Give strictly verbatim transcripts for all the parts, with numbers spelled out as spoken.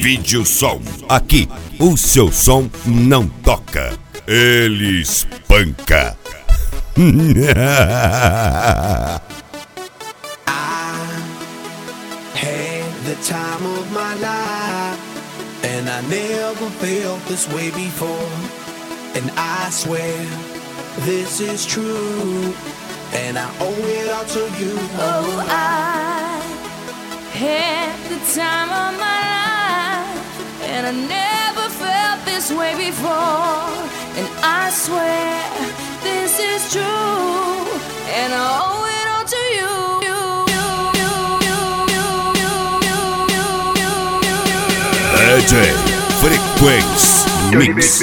Vídeo Som. Aqui, o seu som não toca, ele espanca. The time of my life, and I never felt this way before, and I swear this is true, and I owe it all to you. Oh, I had the time of my life, and I never felt this way before, and I swear this is true, and I owe it all to you. D J Frequency Mix.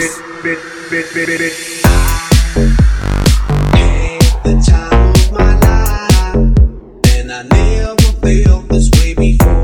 The time of my life, and I never felt this way before.